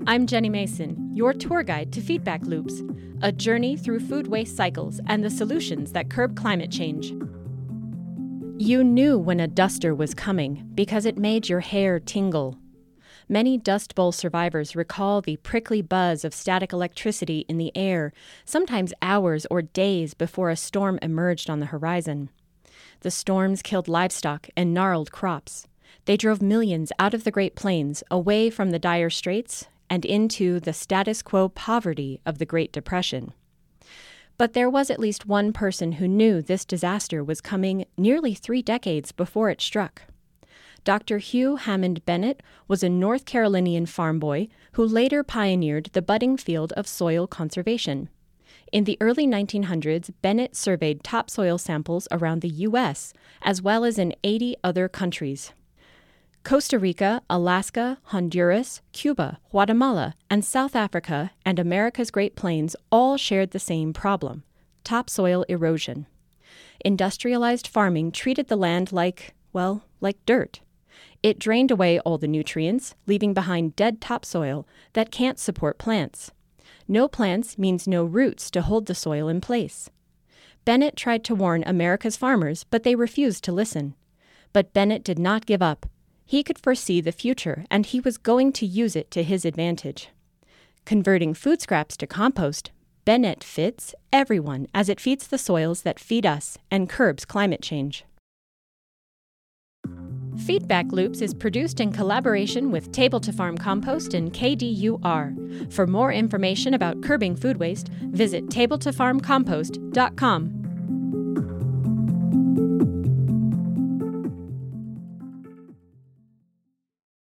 I'm Jenny Mason, your tour guide to Feedback Loops, a journey through food waste cycles and the solutions that curb climate change. You knew when a duster was coming because it made your hair tingle. Many Dust Bowl survivors recall the prickly buzz of static electricity in the air, sometimes hours or days before a storm emerged on the horizon. The storms killed livestock and gnarled crops. They drove millions out of the Great Plains, away from the dire straits, and into the status quo poverty of the Great Depression. But there was at least one person who knew this disaster was coming nearly 3 decades before it struck. Dr. Hugh Hammond Bennett was a North Carolinian farm boy who later pioneered the budding field of soil conservation. In the early 1900s, Bennett surveyed topsoil samples around the U.S., as well as in 80 other countries. Costa Rica, Alaska, Honduras, Cuba, Guatemala, and South Africa and America's Great Plains all shared the same problem: topsoil erosion. Industrialized farming treated the land like dirt. It drained away all the nutrients, leaving behind dead topsoil that can't support plants. No plants means no roots to hold the soil in place. Bennett tried to warn America's farmers, but they refused to listen. But Bennett did not give up. He could foresee the future, and he was going to use it to his advantage. Converting food scraps to compost, Bennett fits everyone as it feeds the soils that feed us and curbs climate change. Feedback Loops is produced in collaboration with Table to Farm Compost and KDUR. For more information about curbing food waste, visit tabletofarmcompost.com.